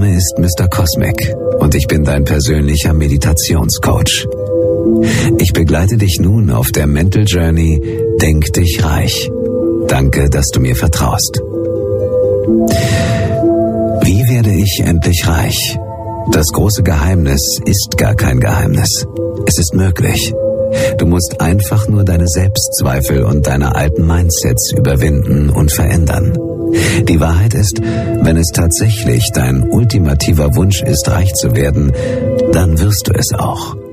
Name ist Mr. Cosmic und ich bin dein persönlicher Meditationscoach. Ich begleite dich nun auf der Mental Journey Denk dich reich. Danke, dass du mir vertraust. Wie werde ich endlich reich? Das große Geheimnis ist gar kein Geheimnis. Es ist möglich. Du musst einfach nur deine Selbstzweifel und deine alten Mindsets überwinden und verändern. Die Wahrheit ist, wenn es tatsächlich dein ultimativer Wunsch ist, reich zu werden, dann wirst du es auch.